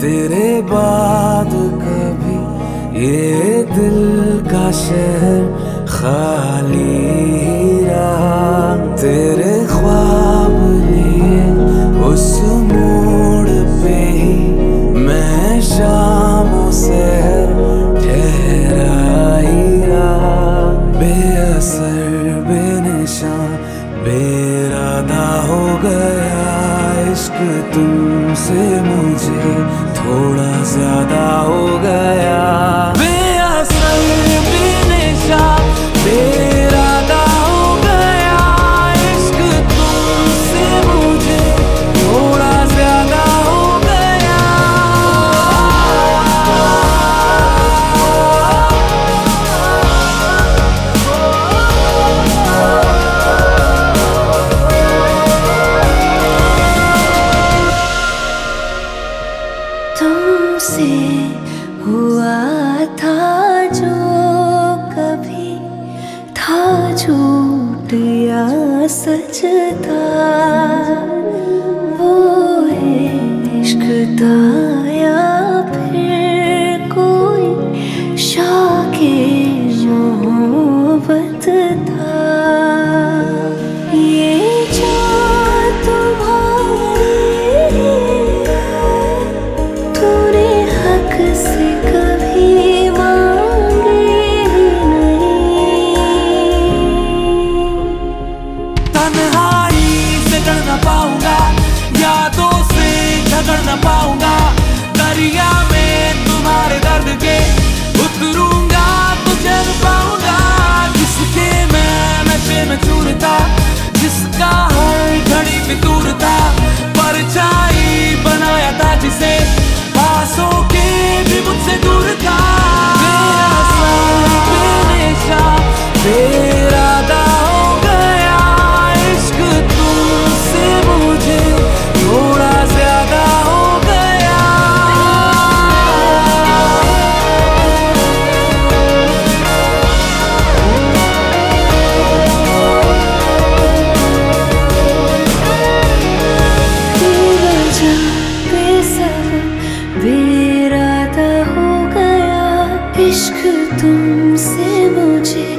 तेरे बाद कभी ये दिल का शहर खाली रहा। तेरे ख्वाब लिए उस मोड़ पे ही मैं शामों से ठहरा ही रहा। बेअसर बेनिशान बेइरादा हो गया इश्क तुमसे मुझे थोड़ा ज्यादा हो गया। बेअसर बेनिशान बेइरादा हो गया इश्क तुमसे मुझे थोड़ा ज्यादा हो गया। तुमसे हुआ था जो कभी था झूठ या सच था, वो इश्क था या फिर कोई शौक़े मोहब्बत था। ये जो तुम्हारी तूने हक से कभी मांगे नहीं। तन्हाई से डर न पाऊंगा, यादों से झगड़ न पाऊंगा। दरिया में तुम्हारे दर्द के उतरूंगा तो चल पाऊंगा। जिसके मैं नशे में चूर था, जिसका हर घड़ी में दूर था, परछाई बनाया था जिसे पासों के भी मुझसे दूर था। बेअसर बेनिशान बेइरादा हो गया इश्क तुमसे मुझे थोड़ा ज्यादा हो गया। बेवजह बेसबब बेइरादा हो गया इश्क तुमसे मुझे